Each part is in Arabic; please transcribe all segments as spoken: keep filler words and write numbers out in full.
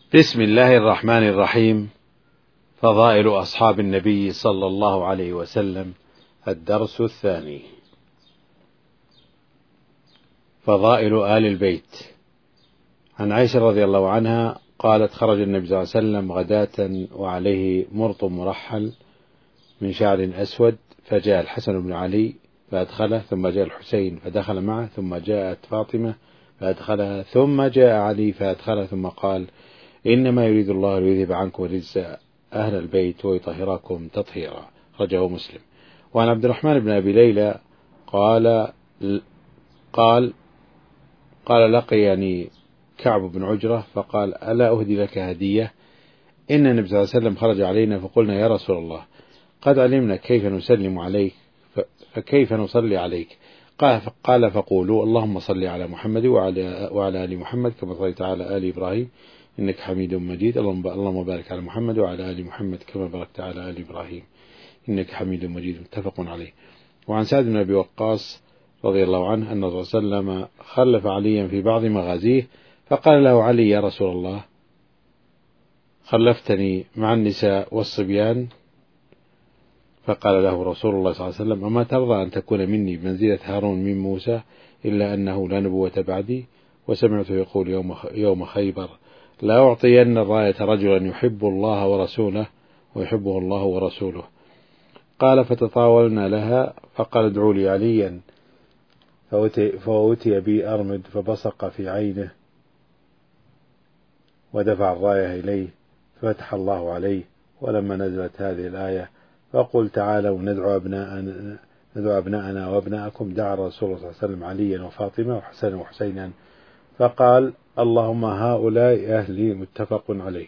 بسم الله الرحمن الرحيم. فضائل أصحاب النبي صلى الله عليه وسلم. الدرس الثاني. فضائل آل البيت. عن عائشة رضي الله عنها قالت: خرج النبي صلى الله عليه وسلم غداة وعليه مرط مرحل من شعر أسود، فجاء الحسن بن علي فأدخله، ثم جاء الحسين فدخل معه، ثم جاءت فاطمة فأدخلها، ثم جاء علي فأدخله، ثم قال: إنما يريد الله ليذهب عنكم رجس أهل البيت ويطهركم تطهيرا. خرجه مسلم. وعن عبد الرحمن بن أبي ليلى قال قال قال لقيني كعب بن عجرة فقال: ألا أهدي لك هدية؟ إن النبي صلى الله عليه وسلم خرج علينا فقلنا: يا رسول الله، قد علمنا كيف نسلم عليك، فكيف نصلي عليك؟ قال: فقولوا: اللهم صل على محمد وعلى, وعلى آل محمد كما صليت على آل إبراهيم إنك حميد مجيد، اللهم بارك على محمد وعلى آل محمد كما باركت على آل إبراهيم إنك حميد مجيد. متفق عليه. وعن سعد بن أبي وقاص رضي الله عنه أن الرسول صلى الله عليه وسلم خلف عليا في بعض مغازيه، فقال له علي: يا رسول الله، خلفتني مع النساء والصبيان؟ فقال له رسول الله صلى الله عليه وسلم: أما ترضى أن تكون مني بمنزلة هارون من موسى، إلا أنه لا نبوة بعدي؟ وسمعته يقول يوم يوم خيبر: لا أعطين الراية رجلا يحب الله ورسوله ويحبه الله ورسوله. قال: فتطاولنا لها، فقال: ادعوا لي عليا، فأوتي بي أرمد فبصق في عينه ودفع الراية إليه ففتح الله عليه. ولما نزلت هذه الآية: فقل تعالوا ندعو أبناءنا ندعو أبناءنا وأبناءكم، دعا الرسول صلى الله عليه وسلم عليا وفاطمة وحسنا وحسينا، فقال: اللهم هؤلاء أهلي. متفق عليه.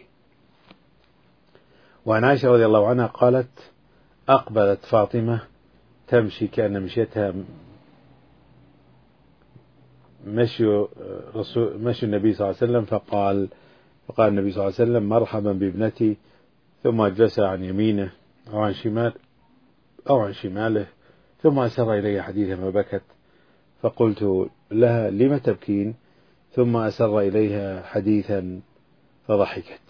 وعن عائشة رضي الله عنها قالت: أقبلت فاطمة تمشي كأن مشيتها مشي رسول مشي النبي صلى الله عليه وسلم، فقال فقال النبي صلى الله عليه وسلم: مرحبا بابنتي، ثم جلس عن يمينه أو عن شمال أو عن شماله، ثم أسر إلي حديثا فبكت، فقلت لها: لم تبكين؟ ثم أسر إليها حديثا فضحكت،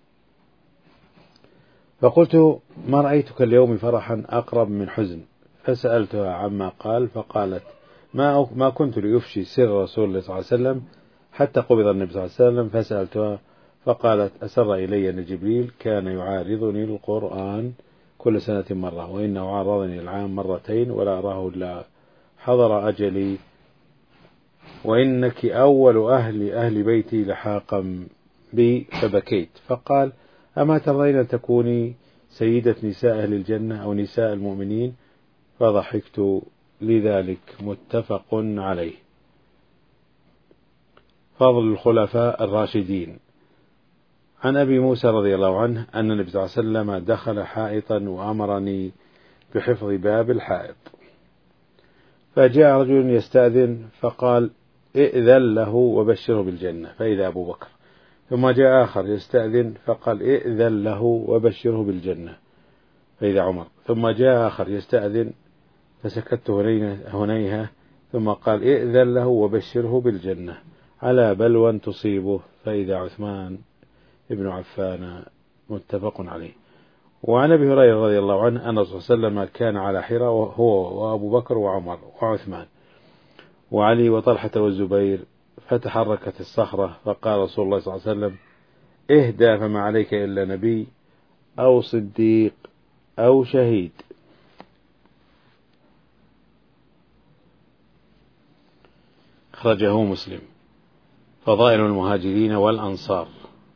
فقلت: ما رأيتك اليوم فرحا أقرب من حزن؟ فسألتها عما قال، فقالت: ما ما كنت لأفشي سر رسول الله صلى الله عليه وسلم حتى قبض النبي صلى الله عليه وسلم. فسألتها فقالت: أسر إلي أن جبريل كان يعارضني القرآن كل سنة مرة، وإنه عارضني العام مرتين ولا أراه إلا حضر أجلي، وإنك أول أهل أهل بيتي لحاقا بي. فبكيت. فقال: أما ترضين أن تكوني سيدة نساء أهل الجنة أو نساء المؤمنين؟ فضحكت لذلك. متفق عليه. فضل الخلفاء الراشدين. عن أبي موسى رضي الله عنه أن النبي صلى الله عليه وسلم دخل حائطا وأمرني بحفظ باب الحائط، فجاء رجل يستأذن فقال: ائذن له وبشره بالجنة، فإذا أبو بكر. ثم جاء آخر يستأذن فقال: ائذن له وبشره بالجنة، فإذا عمر. ثم جاء آخر يستأذن فسكت هنيهة، ثم قال: ائذن له وبشره بالجنة على بلوى تصيبه، فإذا عثمان ابن عفان. متفق عليه. وعن أبي هريرة رضي الله عنه أن الرسول صلى الله عليه وسلم كان على حراء هو وأبو بكر وعمر وعثمان وعلي وطلحة والزبير، فتحركت الصخرة، فقال رسول الله صلى الله عليه وسلم: اهدى، فما عليك إلا نبي أو صديق أو شهيد. خرجه مسلم. فضائل المهاجرين والأنصار.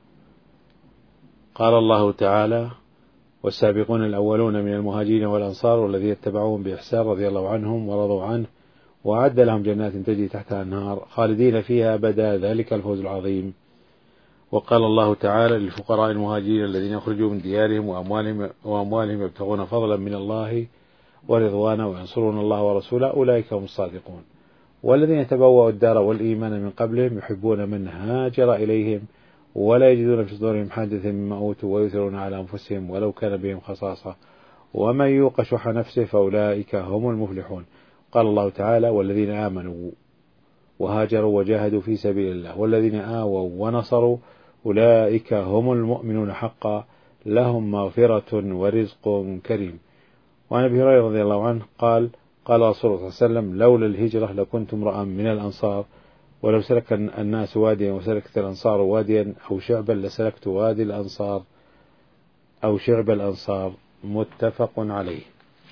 قال الله تعالى: والسابقون الأولون من المهاجرين والأنصار والذين اتبعوهم بإحسان رضي الله عنهم ورضوا عنه وأعد لهم جنات تجري تحتها النهار خالدين فيها أبدا، ذلك الفوز العظيم. وقال الله تعالى: للفقراء المهاجرين الذين يخرجوا من ديارهم وأموالهم, وأموالهم يبتغون فضلا من الله ورضوانا وينصرون الله ورسوله أولئك هم الصادقون. والذين تبوأوا الدار والإيمان من قبلهم يحبون من هاجر إليهم ولا يجدون في صدورهم حاجة مما أوتوا ويؤثرون على أنفسهم ولو كان بهم خصاصة ومن يوق شح نفسه فأولئك هم المفلحون. قال الله تعالى: والذين آمنوا وهاجروا وجاهدوا في سبيل الله والذين آووا ونصروا أولئك هم المؤمنون حقا لهم مغفرة ورزق كريم. وعن أبي هريرة رضي الله عنه قال قال رسول الله صلى الله عليه وسلم لولا الهجرة لكنت امرأ من الأنصار، ولو سلك الناس واديا وسلكت الأنصار واديا أو شعبا لسلكت وادي الأنصار أو شعب الأنصار. متفق عليه.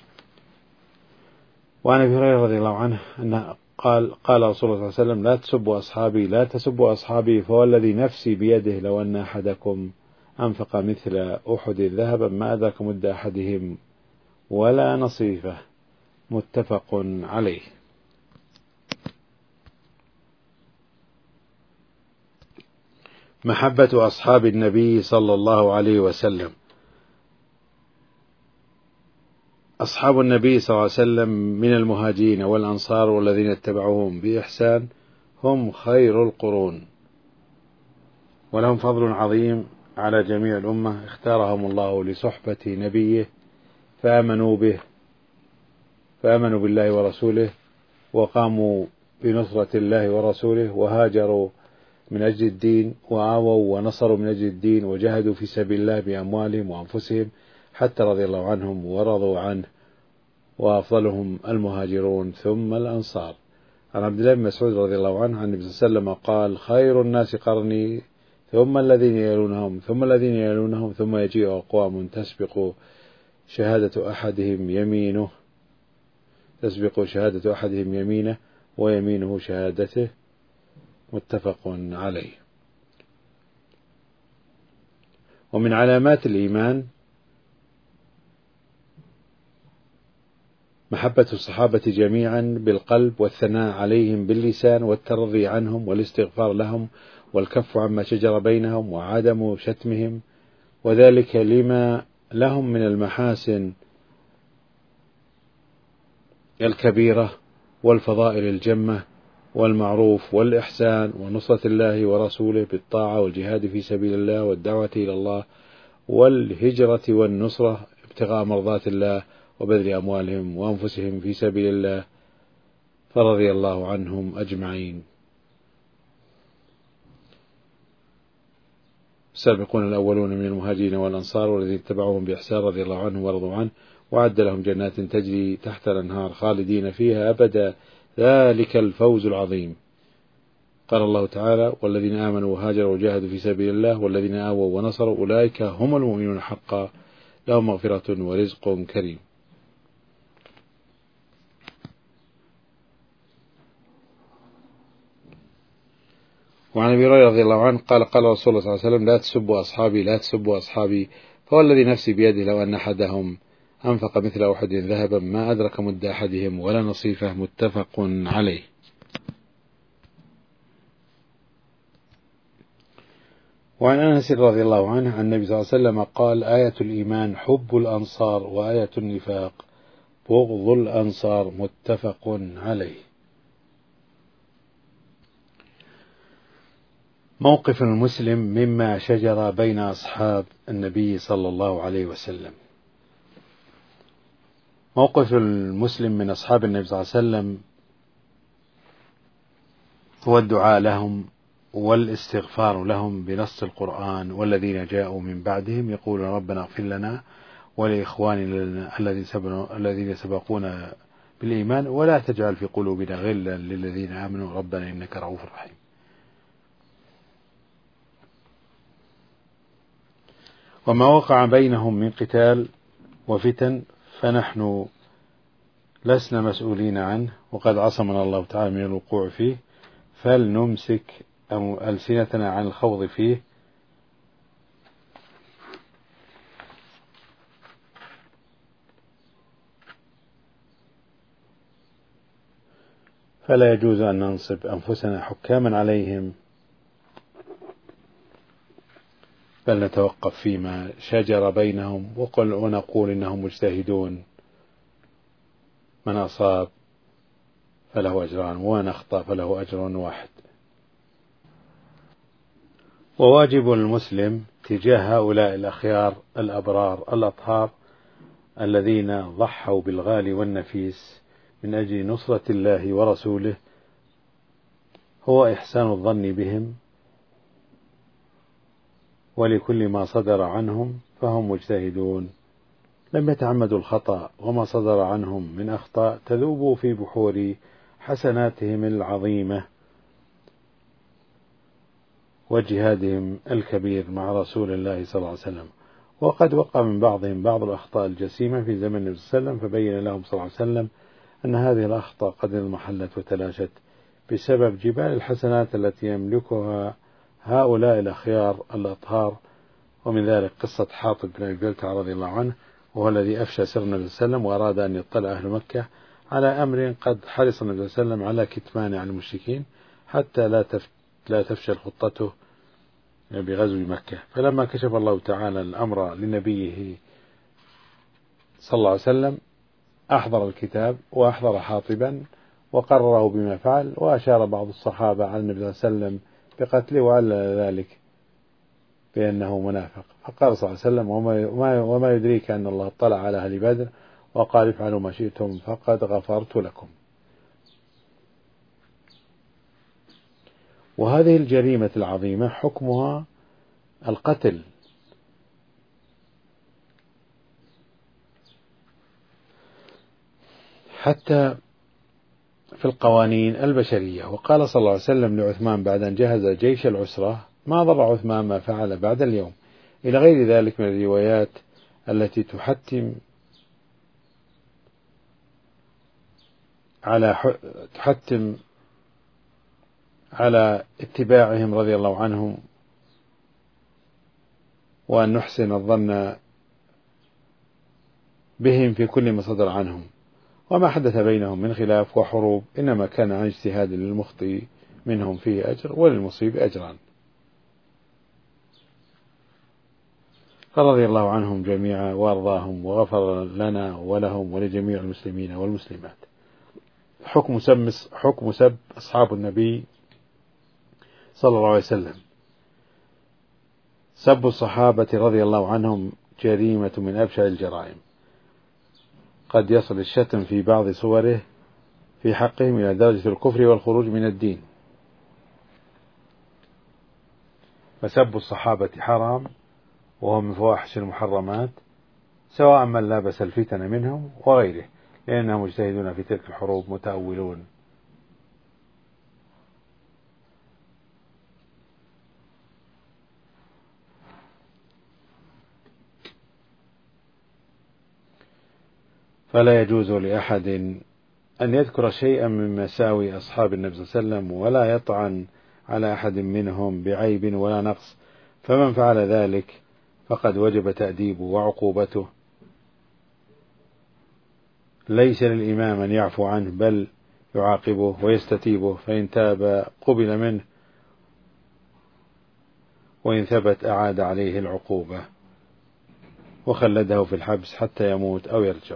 وعن أبي هريرة رضي الله عنه أنه قال قال رسول الله صلى الله عليه وسلم لا تسبوا أصحابي لا تسبوا أصحابي فوالذي نفسي بيده لو أن أحدكم أنفق مثل أحد ذهبا ما أدرك مد أحدهم ولا نصيفه. متفق عليه. محبة أصحاب النبي صلى الله عليه وسلم. أصحاب النبي صلى الله عليه وسلم من المهاجرين والأنصار والذين اتبعوهم بإحسان هم خير القرون، ولهم فضل عظيم على جميع الأمة، اختارهم الله لصحبة نبيه فآمنوا به فآمنوا بالله ورسوله وقاموا بنصرة الله ورسوله وهاجروا من أجل الدين وآووا ونصروا من أجل الدين وجاهدوا في سبيل الله بأموالهم وأنفسهم حتى رضي الله عنهم ورضوا عنه، وأفضلهم المهاجرون ثم الأنصار. عن عبد الله بن مسعود رضي الله عنه عن النبي صلى الله عليه وسلم قال خير الناس قرني ثم الذين يلونهم ثم الذين يلونهم ثم يجيء أقوام تسبق شهادة أحدهم يمينه تسبق شهادة أحدهم يمينه ويمينه شهادته. متفق عليه. ومن علامات الإيمان محبة الصحابة جميعا بالقلب والثناء عليهم باللسان والترضي عنهم والاستغفار لهم والكف عما شجر بينهم وعدم شتمهم، وذلك لما لهم من المحاسن الكبيرة والفضائل الجمة والمعروف والإحسان ونصرة الله ورسوله بالطاعة والجهاد في سبيل الله والدعوة إلى الله والهجرة والنصرة ابتغاء مرضات الله وبذل أموالهم وأنفسهم في سبيل الله، فرضي الله عنهم أجمعين. السابقون الأولون من المهاجرين والأنصار والذين اتبعوهم بإحسان رضي الله عنهم ورضوا عنه وأعد لهم جنات تجري تحت الأنهار خالدين فيها أبدا ذلك الفوز العظيم. قال الله تعالى والذين آمنوا وهاجروا وجاهدوا في سبيل الله والذين آووا ونصروا أولئك هم المؤمنون حقا لهم مغفرة ورزق كريم. وعن أبي هريرة رضي الله عنه قال قال رسول الله صلى الله عليه وسلم لا تسبوا أصحابي لا تسبوا أصحابي فوالذي نفسي بيده لو أن أحدهم أنفق مثل أحد ذهبا ما أدرك مد أحدهم ولا نصيفه. متفق عليه. وعن أنس رضي الله عنه عن النبي صلى الله عليه وسلم قال آية الإيمان حب الأنصار وآية النفاق بغض الأنصار. متفق عليه. موقف المسلم مما شجر بين أصحاب النبي صلى الله عليه وسلم. موقف المسلم من أصحاب النبي صلى الله عليه وسلم هو الدعاء لهم والاستغفار لهم بنص القرآن والذين جاءوا من بعدهم يقولون ربنا اغفر لنا ولإخواننا الذين سبقونا بالإيمان ولا تجعل في قلوبنا غلا للذين آمنوا ربنا إنك رؤوف رحيم. وما وقع بينهم من قتال وفتن فنحن لسنا مسؤولين عنه وقد عصمنا الله تعالى من الوقوع فيه، فلنمسك ألسنتنا عن الخوض فيه فلا يجوز أن ننصب أنفسنا حكاما عليهم، بل نتوقف فيما شجر بينهم وقل ونقول إنهم مجتهدون، من أصاب فله أجران ومن أخطأ فله أجر واحد. وواجب المسلم تجاه هؤلاء الأخيار الأبرار الأطهار الذين ضحوا بالغالي والنفيس من أجل نصرة الله ورسوله هو إحسان الظن بهم ولكل ما صدر عنهم فهم مجتهدون، لم يتعمدوا الخطأ، وما صدر عنهم من أخطاء تذوب في بحور حسناتهم العظيمة وجهادهم الكبير مع رسول الله صلى الله عليه وسلم. وقد وقع من بعضهم بعض الأخطاء الجسيمة في زمن النبي صلى الله عليه وسلم، فبين لهم صلى الله عليه وسلم أن هذه الأخطاء قد انمحلت وتلاشت بسبب جبال الحسنات التي يملكها هؤلاء الأخيار الأطهار. ومن ذلك قصة حاطب بن أبي بلتعة رضي الله عنه، وهو الذي أفشى سر النبي صلى الله عليه وسلم، وأراد أن يطلع أهل مكة على أمر قد حرص النبي صلى الله عليه وسلم على كتمانه عن المشركين حتى لا لا تفشل خطته بغزو مكة. فلما كشف الله تعالى الأمر لنبيه صلى الله عليه وسلم أحضر الكتاب وأحضر حاطبا وقرره بما فعل، وأشار بعض الصحابة على النبي صلى الله عليه وسلم بقتله وعلل ذلك بأنه منافق. فقال صلى الله عليه وسلم: وما, وما يدريك أن الله اطلع على أهل بدر وقال افعلوا ما شئتم فقد غفرت لكم. وهذه الجريمة العظيمة حكمها القتل، حتى في القوانين البشرية. وقال صلى الله عليه وسلم لعثمان بعد أن جهز جيش العسرة: ما ضر عثمان ما فعل بعد اليوم، إلى غير ذلك من الروايات التي تحتم على تحتم على اتباعهم رضي الله عنهم، وأن نحسن الظن بهم في كل ما صدر عنهم. وما حدث بينهم من خلاف وحروب إنما كان عن اجتهاد للمخطئ منهم فيه أجر وللمصيب أجران. فرضي الله عنهم جميعا وأرضاهم وغفر لنا ولهم ولجميع المسلمين والمسلمات. حكم سب حكم سب أصحاب النبي صلى الله عليه وسلم. سب الصحابة رضي الله عنهم جريمة من أبشع الجرائم، قد يصل الشتم في بعض صوره في حقهم إلى درجة الكفر والخروج من الدين. فسب الصحابة حرام وهم من فواحش المحرمات، سواء من لابس الفتن منهم وغيره، لأنهم مجتهدون في تلك الحروب متأولون. فلا يجوز لأحد أن يذكر شيئا من مساوي أصحاب النبي صلى الله عليه وسلم ولا يطعن على أحد منهم بعيب ولا نقص، فمن فعل ذلك فقد وجب تأديبه وعقوبته. ليس للإمام أن يعفو عنه، بل يعاقبه ويستتيبه، فإن تاب قبل منه، وإن ثبت أعاد عليه العقوبة وخلده في الحبس حتى يموت أو يرجع.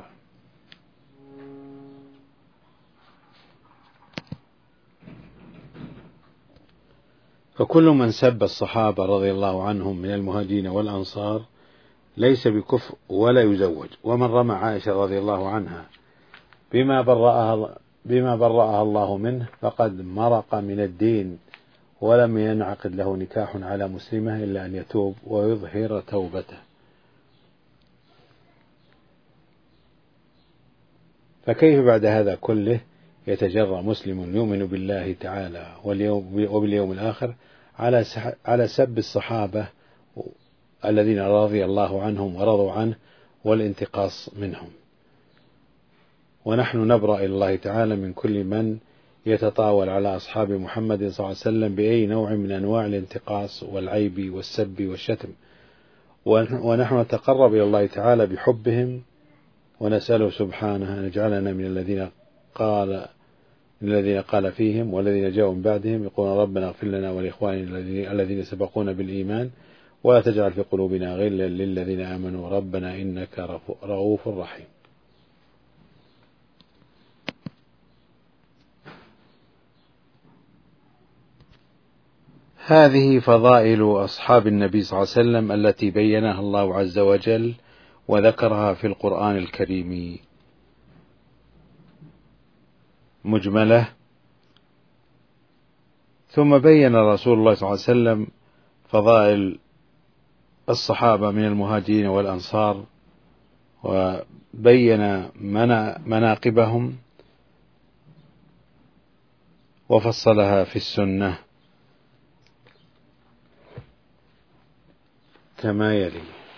فكل من سب الصحابة رضي الله عنهم من المهاجرين والأنصار ليس بكفر ولا يزوج. ومن رمى عائشة رضي الله عنها بما برأها, بما برأها الله منه فقد مرق من الدين، ولم ينعقد له نكاح على مسلمة إلا أن يتوب ويظهر توبته. فكيف بعد هذا كله يتجرأ مسلم يؤمن بالله تعالى وباليوم الآخر على على سب الصحابة الذين رضي الله عنهم ورضوا عنه والانتقاص منهم؟ ونحن نبرأ إلى الله تعالى من كل من يتطاول على أصحاب محمد صلى الله عليه وسلم بأي نوع من أنواع الانتقاص والعيب والسب والشتم، ونحن نتقرب إلى الله تعالى بحبهم، ونسأله سبحانه أن يجعلنا من الذين قال الذين قال فيهم والذين جاءوا من بعدهم يقولون ربنا اغفر لنا ولإخواننا الذين سبقونا بالإيمان ولا تجعل في قلوبنا غلا للذين آمنوا ربنا إنك رؤوف رحيم. هذه فضائل أصحاب النبي صلى الله عليه وسلم التي بينها الله عز وجل وذكرها في القرآن الكريم مجملة، ثم بين رسول الله صلى الله عليه وسلم فضائل الصحابة من المهاجرين والأنصار وبين مناقبهم وفصلها في السنة كما يلي: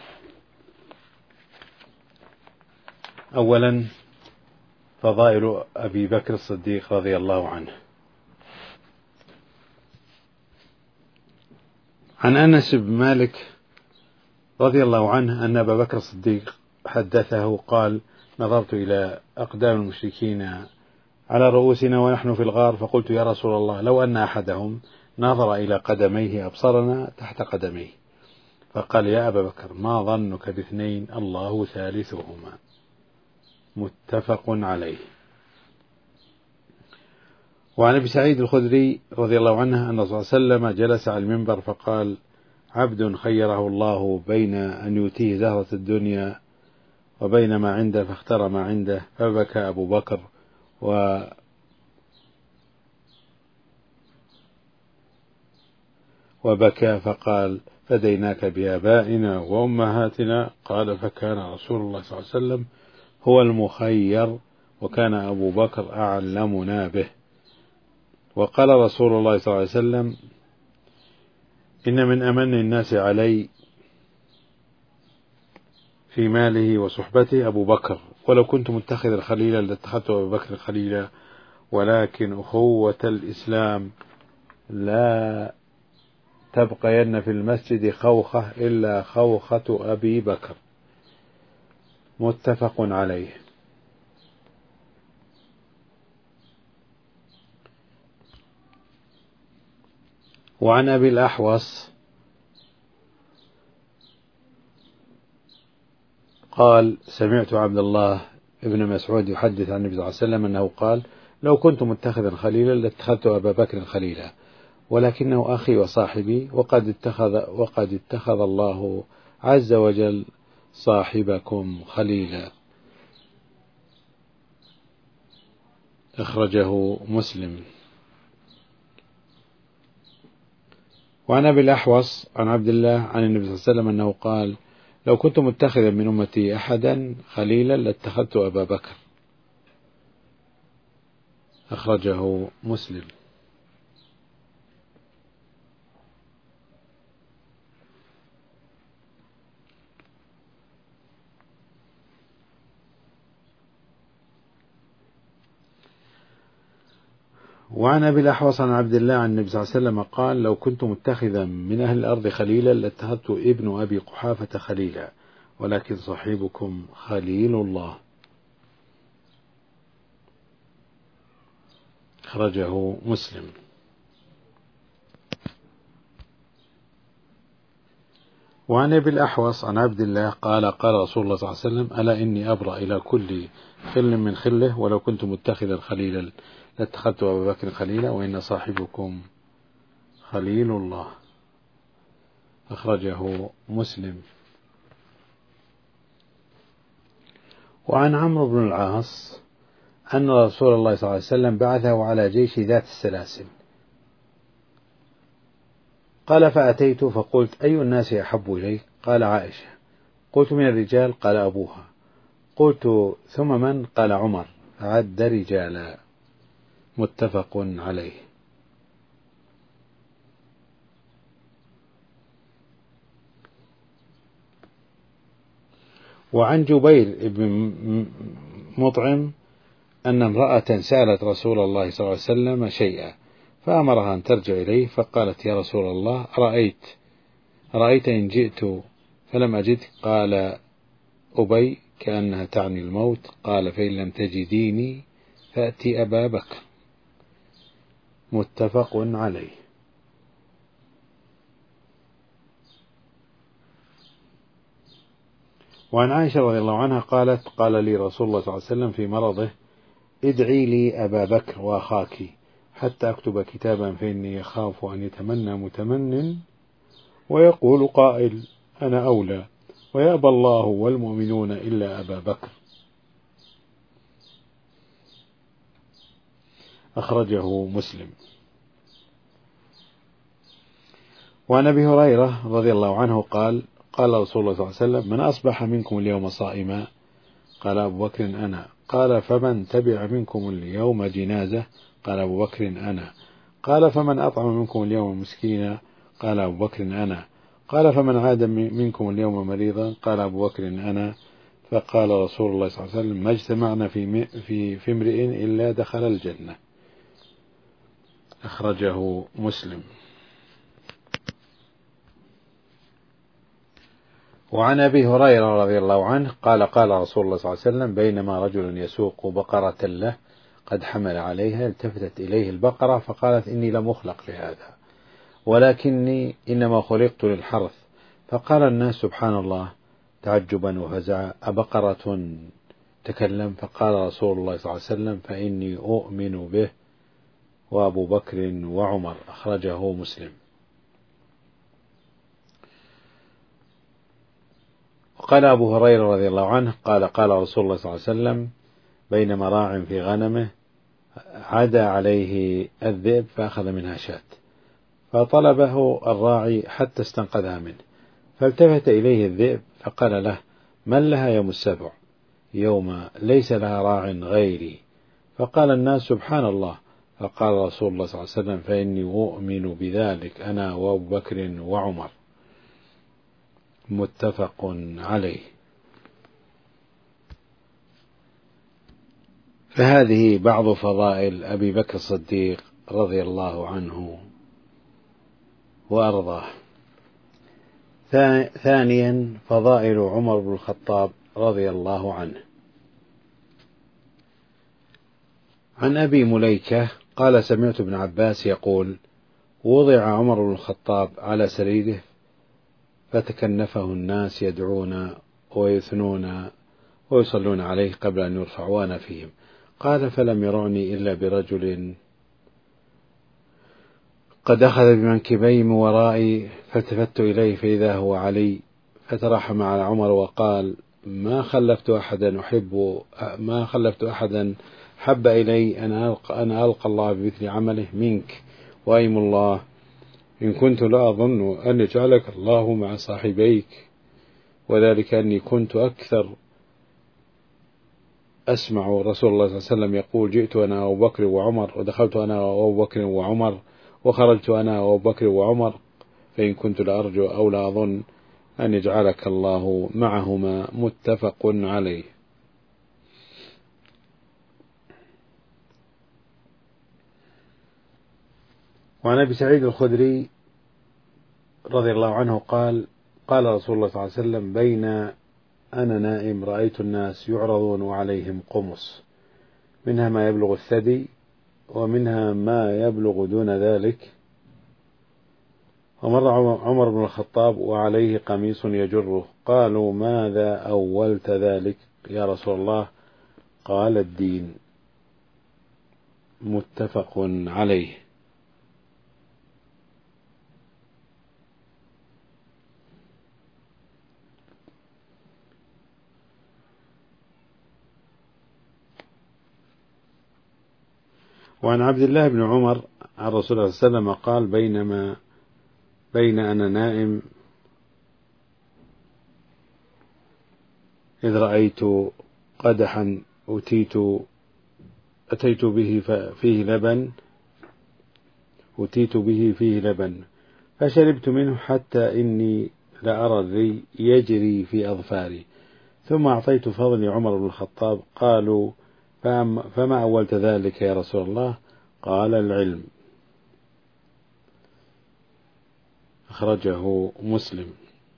أولا فضائل أبي بكر الصديق رضي الله عنه. عن أنس بن مالك رضي الله عنه أن أبا بكر الصديق حدثه قال: نظرت إلى أقدام المشركين على رؤوسنا ونحن في الغار، فقلت: يا رسول الله، لو أن أحدهم نظر إلى قدميه أبصرنا تحت قدميه. فقال: يا أبا بكر، ما ظنك باثنين الله ثالثهما. متفق عليه. وعن أبي سعيد الخدري رضي الله عنه أن الرسول صلى الله عليه وسلم جلس على المنبر فقال: عبد خيره الله بين أن يؤتيه زهرة الدنيا وبين ما عنده فاختار ما عنده، فبكى أبو بكر و وبكى فقال: فديناك بآبائنا وأمهاتنا. قال: فكان رسول الله صلى الله عليه وسلم هو المخير، وكان أبو بكر أعلمنا به. وقال رسول الله صلى الله عليه وسلم: إن من أمن الناس علي في ماله وصحبته أبو بكر، ولو كنت متخذا خليلا لاتخذت أبو بكر خليلا، ولكن أخوة الإسلام لا تبقين في المسجد خوخة إلا خوخة أبي بكر. متفق عليه. وعن أبي الأحوص قال: سمعت عبد الله ابن مسعود يحدث عن النبي صلى الله عليه وسلم أنه قال: لو كنت متخذا خليلا لاتخذت أبا بكر خليلا، ولكنه أخي وصاحبي، وقد اتخذ وقد اتخذ الله عز وجل صاحبكم خليلا. أخرجه مسلم. وعن أبي الأحوص عن عبد الله عن النبي صلى الله عليه وسلم أنه قال: لو كنت متخذا من أمتي أحدا خليلا لاتخذت أبا بكر. أخرجه مسلم. وعن أبي الأحوص عن عبد الله عن النبي صلى الله عليه وسلم قال: لو كنت متخذا من أهل الأرض خليلا لاتخذت ابن أبي قحافة خليلا، ولكن صاحبكم خليل الله. أخرجه مسلم. وعن أبي الأحوص عن عبد الله قال: قال رسول الله صلى الله عليه وسلم: ألا إني أبرأ إلى كل خل من خله، ولو كنت متخذا خليلا لاتخذت أبا بكر خليلا، وإن صاحبكم خليل الله. أخرجه مسلم. وعن عمرو بن العاص أن رسول الله صلى الله عليه وسلم بعثه على جيش ذات السلاسل. قال: فأتيت فقلت: أي الناس أحب إليك؟ قال: عائشة. قلت: من الرجال؟ قال: أبوها. قلت: ثم من؟ قال: عمر. فعد رجالا. متفق عليه. وعن جبير بن مطعم أن امرأة سألت رسول الله صلى الله عليه وسلم شيئا فأمرها أن ترجع إليه، فقالت: يا رسول الله، رأيت رأيت إن جئت فلم أجدك؟ قال أبي كأنها تعني الموت. قال: فإن لم تجديني فأتي أبا بكر. متفق عليه. وعن عائشة رضي الله عنها قالت: قال لي رسول الله صلى الله عليه وسلم في مرضه: ادعي لي أبا بكر وأخاك حتى أكتب كتابا، فإني أخاف أن يتمنى متمن ويقول قائل أنا أولى، ويأبى الله والمؤمنون إلا أبا بكر. أخرجه مسلم. وعن أبي هريرة رضي الله عنه قال: قال رسول الله صلى الله عليه وسلم: من أصبح منكم اليوم صائما؟ قال أبو بكر: أنا. قال: فمن تبع منكم اليوم جنازة؟ قال أبو بكر: أنا. قال: فمن أطعم منكم اليوم مسكينا؟ قال أبو بكر: أنا. قال: فمن عاد منكم اليوم مريضا؟ قال أبو بكر: أنا. فقال رسول الله صلى الله عليه وسلم: ما اجتمعنا في في في امرئ إلا دخل الجنة. أخرجه مسلم. وعن أبي هريرة رضي الله عنه قال: قال رسول الله صلى الله عليه وسلم: بينما رجل يسوق بقرة له قد حمل عليها، التفتت إليه البقرة فقالت: إني لم أخلق لهذا، ولكني إنما خلقت للحرث. فقال الناس: سبحان الله، تعجبا وفزعا، أبقرة تكلم؟ فقال رسول الله صلى الله عليه وسلم: فإني أؤمن به وأبو بكر وعمر. أخرجه مسلم. وقال أبو هريرة رضي الله عنه قال: قال رسول الله صلى الله عليه وسلم: بينما راع في غنمه عدا عليه الذئب فأخذ منها شاة، فطلبه الراعي حتى استنقذها منه، فالتفت إليه الذئب فقال له: من لها يوم السبع يوم ليس لها راع غيري؟ فقال الناس: سبحان الله. فقال رسول الله صلى الله عليه وسلم: فإني أؤمن بذلك أنا وأبو بكر وعمر. متفق عليه. فهذه بعض فضائل أبي بكر الصديق رضي الله عنه وأرضاه. ثانيا، فضائل عمر بن الخطاب رضي الله عنه. عن أبي مليكة قال: سمعت ابن عباس يقول: وضع عمر بن الخطاب على سريره فتكنفه الناس يدعون ويثنون ويصلون عليه قبل أن يرفعوا وأنا فيهم. قال: فلم يرعني إلا برجل قد أخذ بمنكبي من ورائي، فالتفت إليه فإذا هو علي، فترحم على عمر وقال: ما خلفت أحدا أحب ما خلفت أحدا حب إلي أن ألقى, أن ألقى الله بمثل عمله منك، وأيم الله إن كنت لا أظن أن يجعلك الله مع صاحبيك، وذلك أني كنت أكثر أسمع رسول الله صلى الله عليه وسلم يقول: جئت أنا وأبو بكر وعمر، ودخلت أنا وأبو بكر وعمر، وخرجت أنا وأبو بكر وعمر، فإن كنت لأرجو أو لا أظن أن يجعلك الله معهما. متفق عليه. وعن أبي سعيد الخدري رضي الله عنه قال: قال رسول الله صلى الله عليه وسلم: بين أنا نائم رأيت الناس يعرضون وعليهم قمص، منها ما يبلغ الثدي ومنها ما يبلغ دون ذلك، ومر عمر بن الخطاب وعليه قميص يجره، قالوا: ماذا أولت ذلك يا رسول الله؟ قال: الدين. متفق عليه. وعن عبد الله بن عمر عن رسول الله صلى الله عليه وسلم قال: بينما بين أنا نائم إذ رأيت قدحا أتيت أتيت به فيه لبن أتيت به فيه لبن فشربت منه حتى إني لأرى الري يجري في أظفاري، ثم أعطيت فضلي عمر بن الخطاب. قالوا: فما أولت ذلك يا رسول الله؟ قال: العلم. أخرجه مسلم.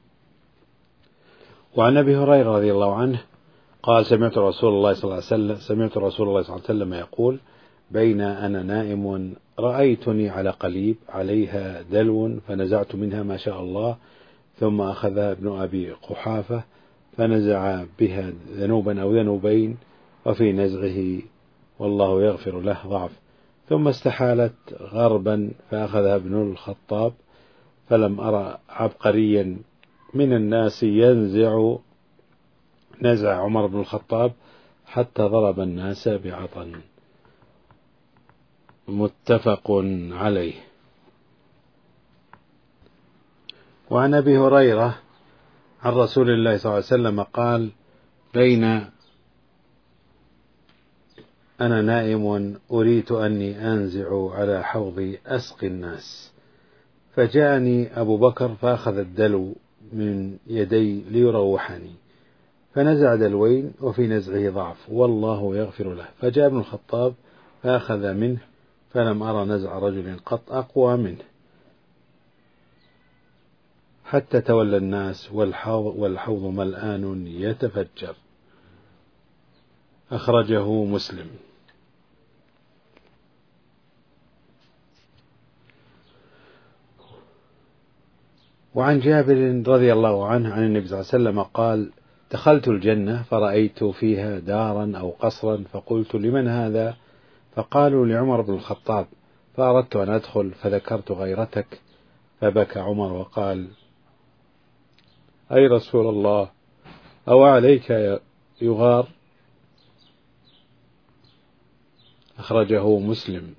وعن أبي هريرة رضي الله عنه قال: سمعت رسول الله صلى الله عليه وسلم سمعت رسول الله صلى الله عليه وسلم يقول: بين أنا نائم رأيتني على قليب عليها دلو فنزعت منها ما شاء الله، ثم أخذها ابن أبي قحافة فنزع بها ذنوبا أو ذنوبين، وفي نزعه والله يغفر له ضعف، ثم استحالت غربا فأخذها ابن الخطاب، فلم أرى عبقريا من الناس ينزع نزع عمر بن الخطاب حتى ضرب الناس بعطن. متفق عليه. وعن أبي هريرة عن رسول الله صلى الله عليه وسلم قال: بين أنا نائم أريد أني أنزع على حوضي أسقي الناس، فجاءني أبو بكر فأخذ الدلو من يدي ليروحني، فنزع دلوين وفي نزعه ضعف والله يغفر له، فجاء ابن الخطاب فأخذ منه، فلم أرى نزع رجل قط أقوى منه، حتى تولى الناس والحوض ملآن يتفجر. أخرجه مسلم. وعن جابر رضي الله عنه عن النبي صلى الله عليه وسلم قال: دخلت الجنة فرأيت فيها دارا أو قصرا، فقلت: لمن هذا؟ فقالوا: لعمر بن الخطاب. فأردت أن أدخل فذكرت غيرتك، فبكى عمر وقال: أي رسول الله، أو عليك يغار؟ أخرجه مسلم.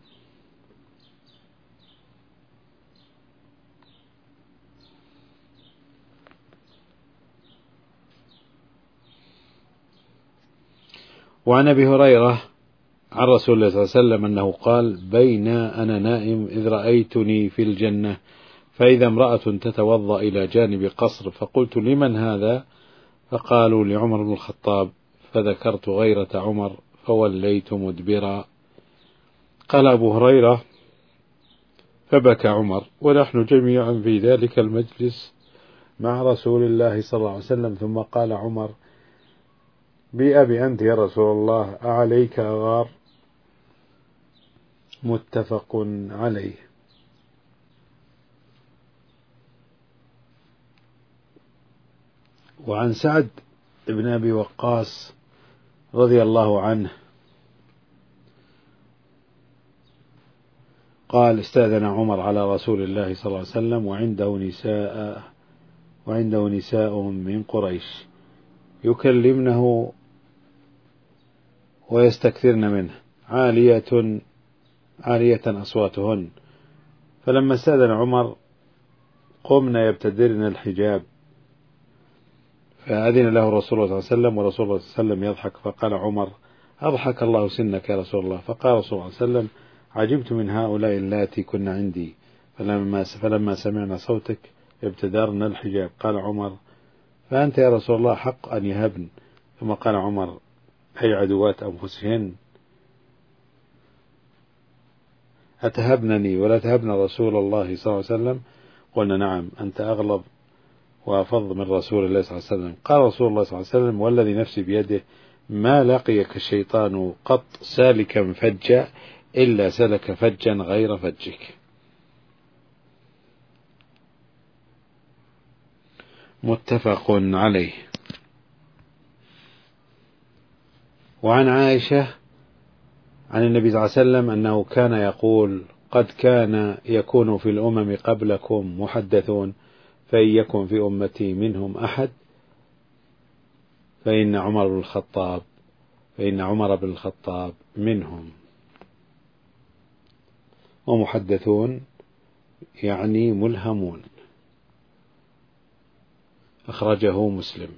وعن أبي هريرة عن رسول الله صلى الله عليه وسلم أنه قال: بين أنا نائم إذ رأيتني في الجنة فإذا امرأة تتوضأ إلى جانب قصر، فقلت: لمن هذا؟ فقالوا: لعمر بن الخطاب. فذكرت غيرة عمر فوليت مدبرا. قال أبو هريرة: فبكى عمر ونحن جميعا في ذلك المجلس مع رسول الله صلى الله عليه وسلم، ثم قال عمر: بأبي أنت يا رسول الله، أعليك أغار؟ متفق عليه. وعن سعد بن أبي وقاص رضي الله عنه قال: استأذن عمر على رسول الله صلى الله عليه وسلم وعنده نساء وعنده نساء من قريش يكلمنه ويستكثرن منه عالية عالية أصواتهن، فلما استأذن عمر قمنا يبتدرن الحجاب، فأذن له رسول الله صلى الله عليه وسلم، ورسول الله صلى الله عليه وسلم يضحك، فقال عمر: أضحك الله سنك يا رسول الله. فقال رسول الله صلى الله عليه وسلم: عجبت من هؤلاء اللاتي كن عندي، فلما فلما سمعنا صوتك ابتدرنا الحجاب. قال عمر: فأنت يا رسول الله حق أن يهبن. ثم قال عمر: أي عدوات أنفسهن، أتهبنني ولا تهبن رسول الله صلى الله عليه وسلم؟ قلنا: نعم، أنت أغلظ وأفض من رسول الله صلى الله عليه وسلم. قال رسول الله صلى الله عليه وسلم: والذي نفسي بيده ما لقيك الشيطان قط سالكا فجا إلا سلك فجا غير فجك. متفق عليه. وعن عائشة عن النبي صلى الله عليه وسلم أنه كان يقول: قد كان يكون في الأمم قبلكم محدثون، فإن يكن في أمتي منهم أحد فإن عمر بن الخطاب فإن عمر بن الخطاب منهم. ومحدثون يعني ملهمون. أخرجه مسلم.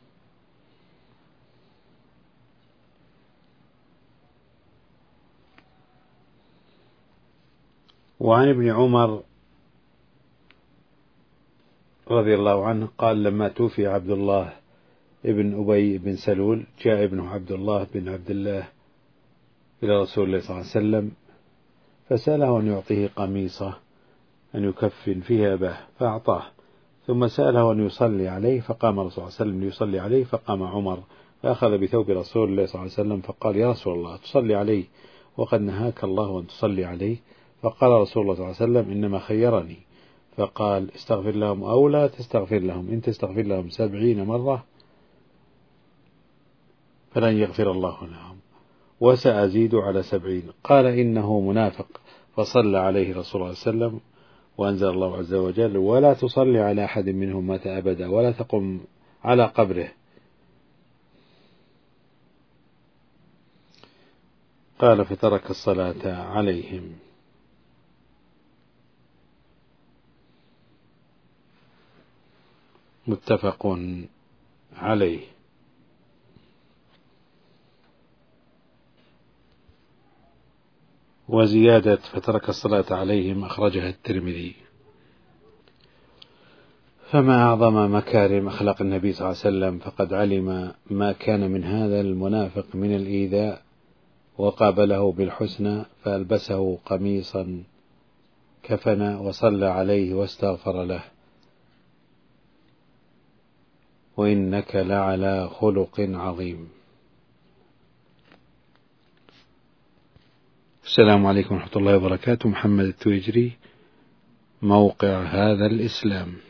وعن ابن عمر رضي الله عنه قال: لما توفي عبد الله ابن أبي بن سلول جاء ابنه عبد الله بن عبد الله إلى رسول الله صلى الله عليه وسلم فسأله أن يعطيه قميصة أن يكفن فيها أباه، فأعطاه، ثم سأله أن يصلي عليه، فقام الرسول صلى الله عليه وسلم ليصلي عليه، فقام عمر فأخذ بثوب رسول الله صلى الله عليه وسلم فقال: يا رسول الله، تصلي عليه وقد نهاك الله أن تصلي عليه؟ فقال رسول الله صلى الله عليه وسلم: إنما خيرني، فقال: استغفر لهم أو لا تستغفر لهم، إن تستغفر لهم سبعين مرة فلن يغفر الله لهم، وسأزيد على سبعين. قال: إنه منافق. فصلى عليه رسول الله صلى الله عليه وسلم، وأنزل الله عز وجل: ولا تصلي على أحد منهم مات أبدا ولا تقم على قبره. قال: فترك الصلاة عليهم. متفق عليه. وزيادة فترك الصلاة عليهم أخرجها الترمذي. فما أعظم مكارم أخلاق النبي صلى الله عليه وسلم، فقد علم ما كان من هذا المنافق من الإيذاء وقابله بالحسنى، فألبسه قميصا كفن وصلى عليه واستغفر له، وإنك لعلى خلق عظيم. السلام عليكم ورحمة الله وبركاته. محمد التويجري، موقع هذا الإسلام.